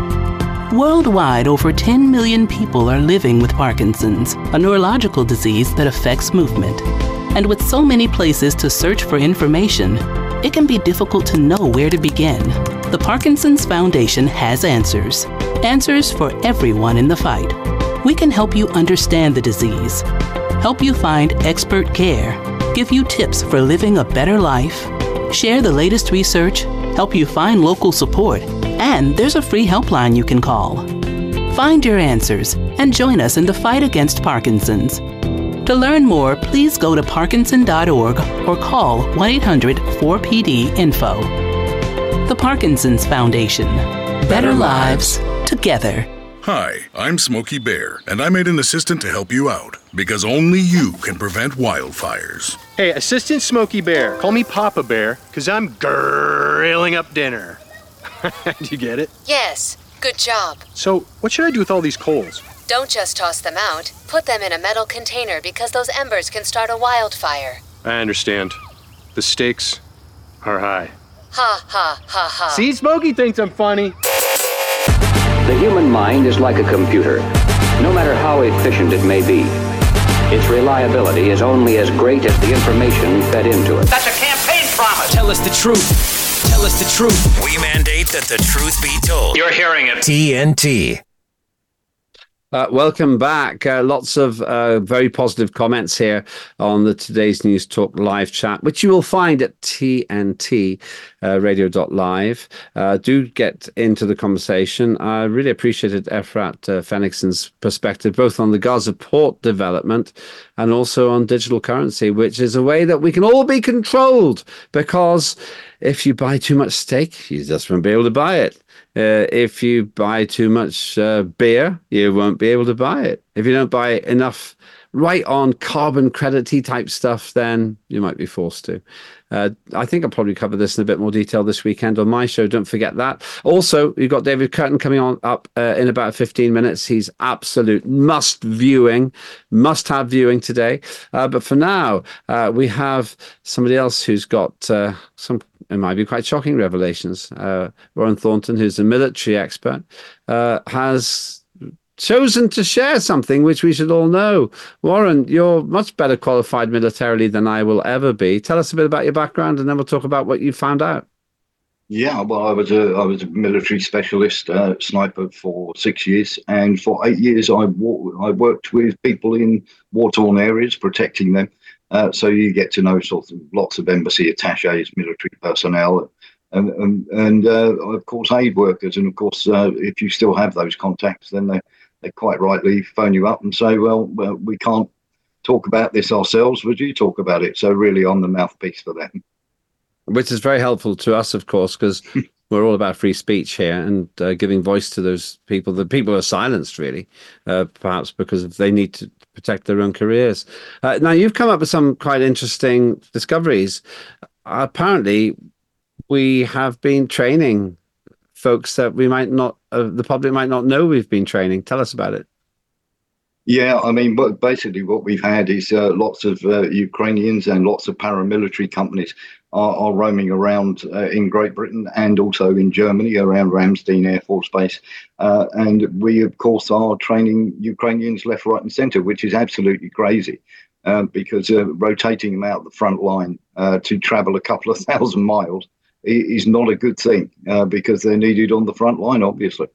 Worldwide, over ten million people are living with Parkinson's, a neurological disease that affects movement. And with so many places to search for information, it can be difficult to know where to begin. The Parkinson's Foundation has answers. Answers for everyone in the fight. We can help you understand the disease, help you find expert care, give you tips for living a better life, share the latest research, help you find local support, and there's a free helpline you can call. Find your answers and join us in the fight against Parkinson's. To learn more, please go to parkinson dot org or call one eight hundred four P D info. The Parkinson's Foundation. Better lives together. Hi, I'm Smokey Bear, and I made an assistant to help you out, because only you can prevent wildfires. Hey, Assistant Smokey Bear, call me Papa Bear, because I'm grilling up dinner. Do you get it? Yes, good job. So, what should I do with all these coals? Don't just toss them out. Put them in a metal container because those embers can start a wildfire. I understand. The stakes are high. Ha, ha, ha, ha. See, Smokey thinks I'm funny. The human mind is like a computer. No matter how efficient it may be, its reliability is only as great as the information fed into it. That's a campaign promise. Tell us the truth. Tell us the truth. We mandate that the truth be told. You're hearing it. T N T. Uh, welcome back. Uh, lots of uh, very positive comments here on the Today's News Talk live chat, which you will find at T N T radio dot live. Uh, do get into the conversation. I really appreciated Efrat uh, Fennickson's perspective, both on the Gaza port development and also on digital currency, which is a way that we can all be controlled, because if you buy too much steak, you just won't be able to buy it. Uh, if you buy too much uh, beer, you won't be able to buy it. If you don't buy enough right on carbon credit-y type stuff, then you might be forced to. Uh, I think I'll probably cover this in a bit more detail this weekend on my show. Don't forget that. Also, we've got David Curtin coming on up uh, in about fifteen minutes. He's absolute must viewing, must have viewing today. Uh, but for now, uh, we have somebody else who's got uh, some, it might be quite shocking revelations. Uh, Warren Thornton, who's a military expert, uh, has chosen to share something which we should all know. Warren, you're much better qualified militarily than I will ever be. Tell us a bit about your background, and then we'll talk about what you found out. Yeah, well, I was a I was a military specialist, uh, sniper for six years, and for eight years I wa- I worked with people in war-torn areas, protecting them. Uh, so you get to know sort of lots of embassy attaches, military personnel, and and, and uh, of course aid workers. And of course, uh, if you still have those contacts, then they they quite rightly phone you up and say, well, well, we can't talk about this ourselves. Would you talk about it? So really, I'm the mouthpiece for them. Which is very helpful to us, of course, because we're all about free speech here and uh, giving voice to those people. The people are silenced, really, uh, perhaps because they need to protect their own careers. Uh, now, you've come up with some quite interesting discoveries. Uh, apparently, we have been training folks that we might not, uh, the public might not know we've been training. Tell us about it. Yeah, I mean, but basically what we've had is uh, lots of uh, Ukrainians and lots of paramilitary companies are, are roaming around uh, in Great Britain and also in Germany around Ramstein Air Force Base. Uh, and we, of course, are training Ukrainians left, right and centre, which is absolutely crazy uh, because uh, rotating them out the front line uh, to travel a couple of thousand miles is not a good thing uh, because they're needed on the front line, obviously.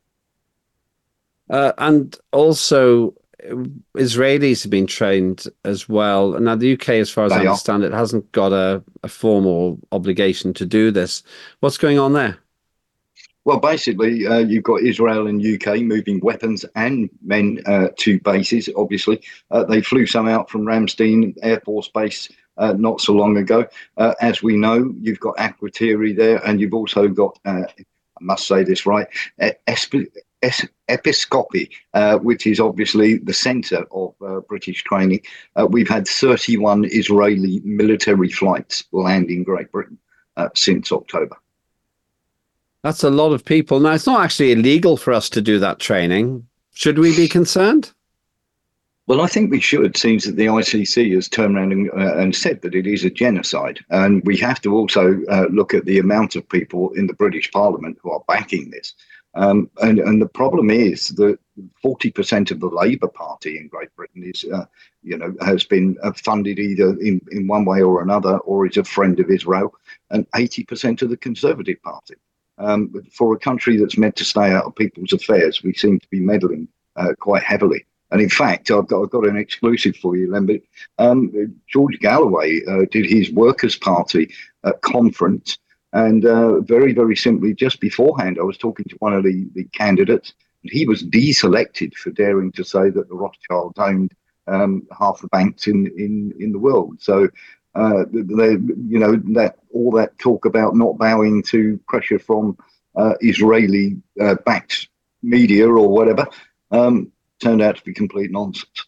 Uh, and also, Israelis have been trained as well. Now, the U K, as far as they I understand are. it, hasn't got a, a formal obligation to do this. What's going on there? Well, basically, uh, you've got Israel and U K moving weapons and men uh, to bases, obviously. Uh, they flew some out from Ramstein Air Force Base uh, not so long ago. Uh, as we know, you've got Akrotiri there, and you've also got, uh, I must say this right, Esp- Es- Episcopi, uh, which is obviously the centre of uh, British training. Uh, we've had thirty-one Israeli military flights land in Great Britain uh, since October. That's a lot of people. Now, it's not actually illegal for us to do that training. Should we be concerned? Well, I think we should, seems that the I C C has turned around and, uh, and said that it is a genocide. And we have to also uh, look at the amount of people in the British Parliament who are backing this. Um, and, and the problem is that forty percent of the Labour Party in Great Britain is, uh, you know, has been uh, funded either in, in one way or another, or is a friend of Israel, and eighty percent of the Conservative Party. Um, for a country that's meant to stay out of people's affairs, we seem to be meddling uh, quite heavily. And in fact, I've got, I've got an exclusive for you, Lembit. Um, George Galloway uh, did his Workers' Party uh, conference. And uh, very, very simply, just beforehand, I was talking to one of the, the candidates, and he was deselected for daring to say that the Rothschilds owned um, half the banks in, in, in the world. So, uh, they, you know, that all that talk about not bowing to pressure from uh, Israeli-backed uh, media or whatever um, turned out to be complete nonsense.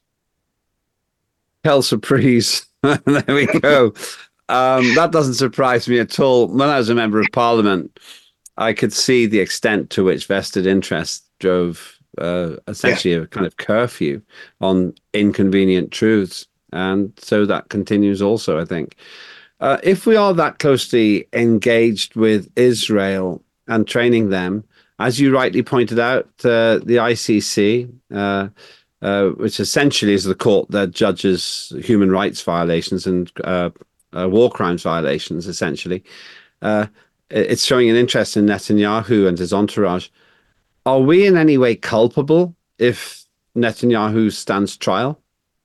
Hell surprise. There we go. Um, that doesn't surprise me at all. When I was a member of Parliament, I could see the extent to which vested interests drove uh, essentially yeah. a kind of curfew on inconvenient truths. And so that continues also, I think. Uh, if we are that closely engaged with Israel and training them, as you rightly pointed out, uh, the I C C, uh, uh, which essentially is the court that judges human rights violations and uh, Uh, war crimes violations, essentially. Uh, it's showing an interest in Netanyahu and his entourage. Are we in any way culpable if Netanyahu stands trial?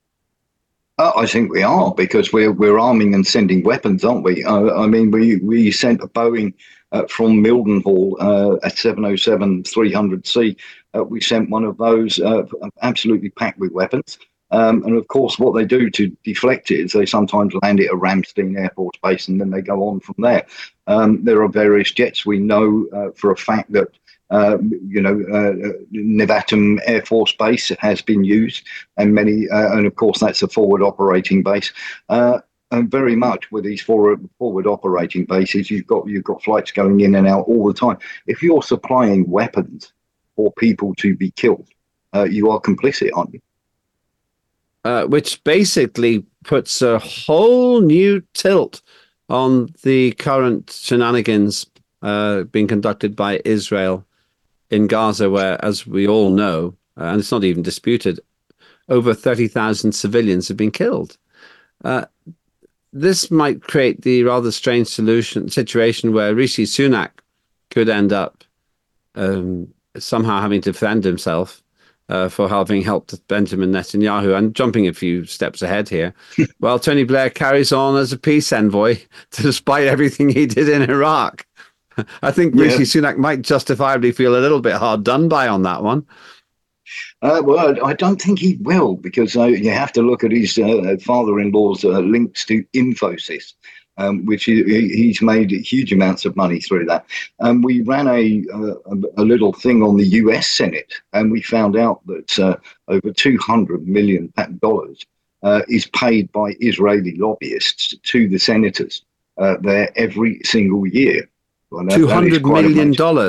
Uh, I think we are, because we're we're arming and sending weapons, aren't we? Uh, I mean, we we sent a Boeing uh, from Mildenhall uh, at seven oh seven three hundred C. Uh, we sent one of those uh, absolutely packed with weapons. Um, and of course, what they do to deflect it is they sometimes land it at Ramstein Air Force Base and then they go on from there. Um, there are various jets. We know uh, for a fact that, uh, you know, uh, Nevatim Air Force Base has been used, and many, uh, and of course, that's a forward operating base. Uh, and very much with these forward, forward operating bases, you've got you've got flights going in and out all the time. If you're supplying weapons for people to be killed, uh, you are complicit, aren't you? Uh, which basically puts a whole new tilt on the current shenanigans uh, being conducted by Israel in Gaza, where, as we all know, uh, and it's not even disputed, over thirty thousand civilians have been killed. Uh, this might create the rather strange solution situation where Rishi Sunak could end up um, somehow having to defend himself Uh, for having helped Benjamin Netanyahu. And jumping a few steps ahead here, well, Tony Blair carries on as a peace envoy despite everything he did in Iraq. I think yeah. Rishi Sunak might justifiably feel a little bit hard done by on that one. Uh, well, I don't think he will, because uh, you have to look at his uh, father-in-law's uh, links to Infosys. Um, which he, he's made huge amounts of money through that. Um, we ran a, a a little thing on the U S Senate, and we found out that uh, over two hundred million dollars uh, is paid by Israeli lobbyists to the senators uh, there every single year. Well, that, two hundred million dollars?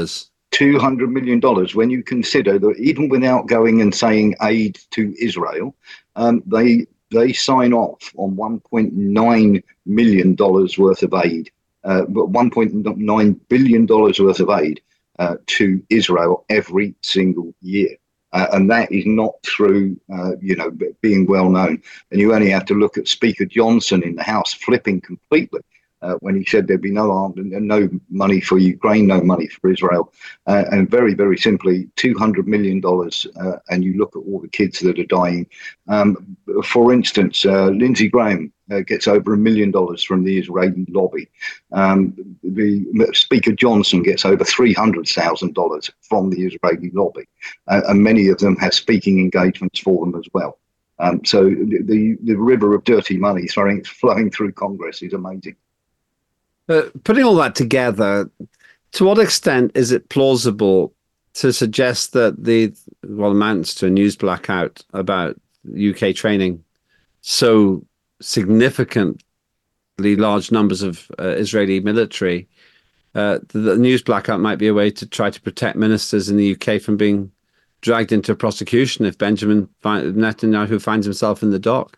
two hundred million dollars, when you consider that even without going and saying aid to Israel, um, they they sign off on one point nine million dollars worth of aid, uh, but one point nine billion dollars worth of aid uh, to Israel every single year. Uh, and that is not through, uh, you know, being well known. And you only have to look at Speaker Johnson in the House flipping completely uh, when he said there'd be no arms and no money for Ukraine, no money for Israel. Uh, and very, very simply, two hundred million dollars. Uh, and you look at all the kids that are dying. Um, for instance, uh, Lindsey Graham uh, gets over a million dollars from the Israeli lobby. Um, the Speaker Johnson gets over three hundred thousand dollars from the Israeli lobby. Uh, and many of them have speaking engagements for them as well. Um, so the, the river of dirty money flowing, flowing through Congress is amazing. Uh, putting all that together, to what extent is it plausible to suggest that the, well, amounts to a news blackout about U K training so significantly large numbers of uh, Israeli military, uh, the, the news blackout might be a way to try to protect ministers in the U K from being dragged into prosecution if Benjamin Netanyahu finds himself in the dock?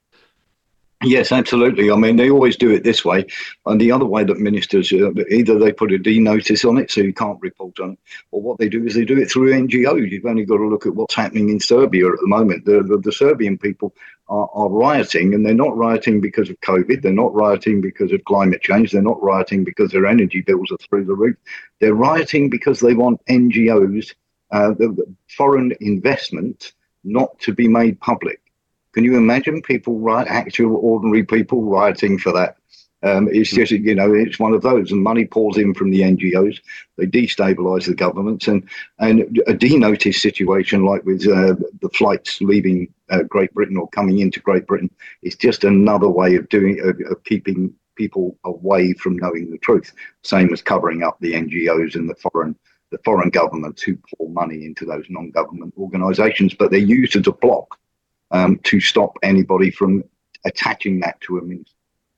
Yes, absolutely. I mean, they always do it this way. And the other way that ministers, uh, either they put a D notice on it so you can't report on it, or what they do is they do it through N G Os. You've only got to look at what's happening in Serbia at the moment. The, the, the Serbian people are, are rioting, and they're not rioting because of COVID. They're not rioting because of climate change. They're not rioting because their energy bills are through the roof. They're rioting because they want N G Os, uh, the, the foreign investment, not to be made public. Can you imagine people, riot, actual ordinary people rioting for that? Um, it's just, you know, it's one of those, and money pours in from the N G Os. They destabilise the governments, and and a denotice situation like with uh, the flights leaving uh, Great Britain or coming into Great Britain is just another way of doing of, of keeping people away from knowing the truth. Same as covering up the N G Os and the foreign the foreign governments who pour money into those non-government organisations, but they're used as a block um, to stop anybody from attaching that to a minister.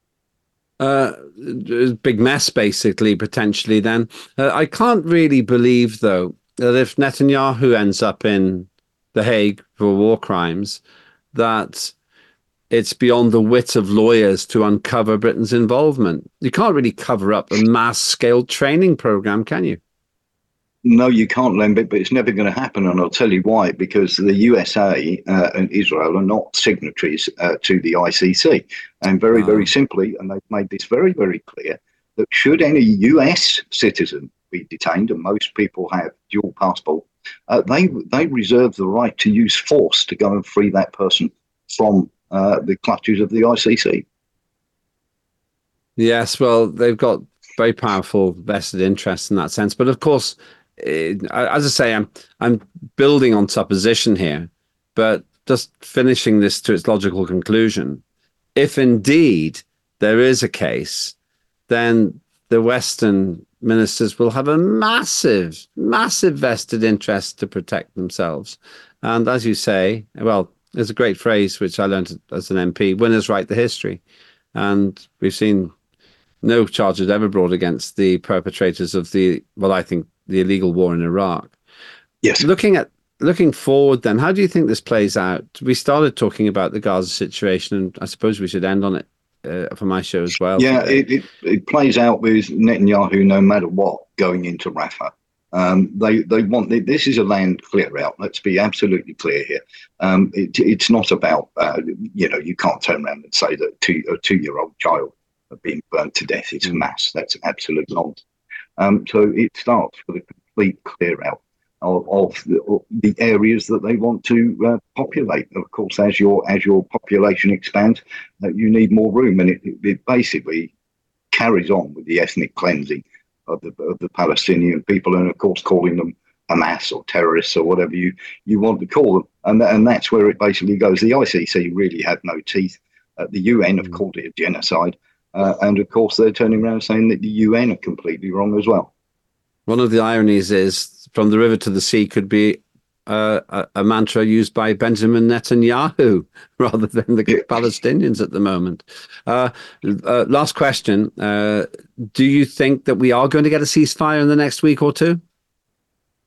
Uh, big mess, basically, potentially, then. Uh, I can't really believe, though, that if Netanyahu ends up in The Hague for war crimes, that it's beyond the wit of lawyers to uncover Britain's involvement. You can't really cover up a mass-scale training program, can you? No, you can't, Lembit, but it's never going to happen, and I'll tell you why. Because the U S A uh, and Israel are not signatories uh, to the I C C, and very, oh. very simply, and they've made this very, very clear, that should any U S citizen be detained, and most people have dual passport, uh, they they reserve the right to use force to go and free that person from uh, the clutches of the I C C. Yes, well, they've got very powerful vested interests in that sense, but of course, It, as I say, I'm I'm building on supposition here, but just finishing this to its logical conclusion. If indeed there is a case, then the Western ministers will have a massive, massive vested interest to protect themselves. And as you say, well, there's a great phrase which I learned as an M P: "Winners write the history," and we've seen no charges ever brought against the perpetrators of the, well, I think, the illegal war in Iraq. Yes. Looking at looking forward, then, how do you think this plays out? We started talking about the Gaza situation, and I suppose we should end on it uh, for my show as well. Yeah, it, it it plays out with Netanyahu no matter what going into Rafah. Um, they they want this is a land clear out. Let's be absolutely clear here. Um, it, it's not about uh, you know you can't turn around and say that two, a two year old child being burnt to death. It's a mass. That's absolute nonsense. Um, so it starts with a complete clear out of, of, the, of the areas that they want to uh, populate. Of course, as your as your population expands, uh, you need more room, and it, it basically carries on with the ethnic cleansing of the of the Palestinian people, and of course calling them Hamas or terrorists or whatever you, you want to call them. And and that's where it basically goes. The I C C really have no teeth. Uh, the U N have called it a genocide. Uh, and of course, they're turning around saying that the U N are completely wrong as well. One of the ironies is from the river to the sea could be uh, a, a mantra used by Benjamin Netanyahu rather than the yeah. Palestinians at the moment. Uh, uh, last question. Uh, do you think that we are going to get a ceasefire in the next week or two?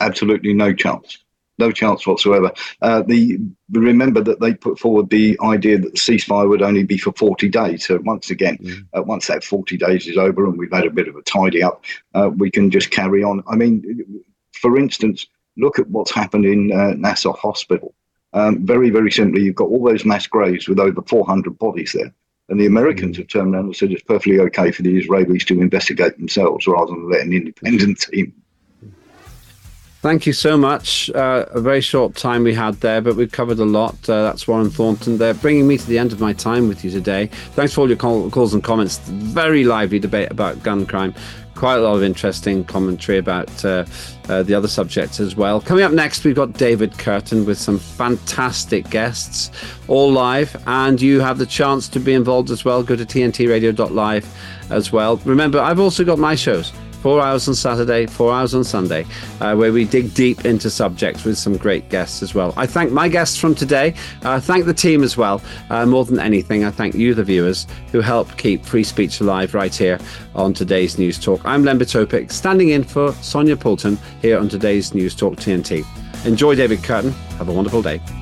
absolutely no chance. No chance whatsoever. Uh, the remember that they put forward the idea that the ceasefire would only be for forty days. So once again, mm. uh, once that forty days is over and we've had a bit of a tidy up, uh, we can just carry on. I mean, for instance, look at what's happened in uh, Nassau Hospital. Um, very, very simply, you've got all those mass graves with over four hundred bodies there. And the Americans mm. have turned around and said it's perfectly okay for the Israelis to investigate themselves rather than let an independent team. Thank you so much. Uh, a very short time we had there, but we've covered a lot. Uh, that's Warren Thornton there, bringing me to the end of my time with you today. Thanks for all your call, calls and comments. Very lively debate about gun crime. Quite a lot of interesting commentary about uh, uh, the other subjects as well. Coming up next, we've got David Curtin with some fantastic guests, all live, and you have the chance to be involved as well. Go to T N T radio dot live as well. Remember, I've also got my shows. Four hours on Saturday, four hours on Sunday, uh, where we dig deep into subjects with some great guests as well. I thank my guests from today. I uh, thank the team as well. Uh, more than anything, I thank you, the viewers, who help keep free speech alive right here on Today's News Talk. I'm Len Bitopic, standing in for Sonia Poulton here on Today's News Talk T N T. Enjoy David Curtin. Have a wonderful day.